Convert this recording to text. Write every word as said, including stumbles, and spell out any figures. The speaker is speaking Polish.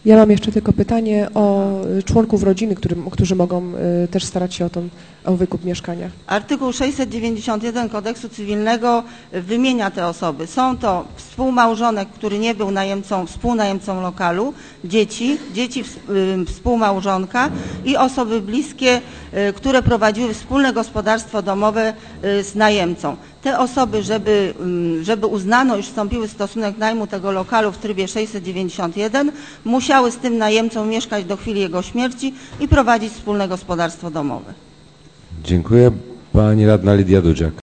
Ja mam jeszcze tylko pytanie o członków rodziny, którym, którzy mogą y, też starać się o, tą, o wykup mieszkania. Artykuł sześćset dziewięćdziesiąt jeden Kodeksu Cywilnego wymienia te osoby. Są to współmałżonek, który nie był najemcą, współnajemcą lokalu, dzieci, dzieci współmałżonka i osoby bliskie, które prowadziły wspólne gospodarstwo domowe z najemcą. Te osoby, żeby, żeby uznano, iż wstąpiły w stosunek najmu tego lokalu w trybie sześćset dziewięćdziesiąt jeden, musiały z tym najemcą mieszkać do chwili jego śmierci i prowadzić wspólne gospodarstwo domowe. Dziękuję. Pani radna Lidia Dudziak.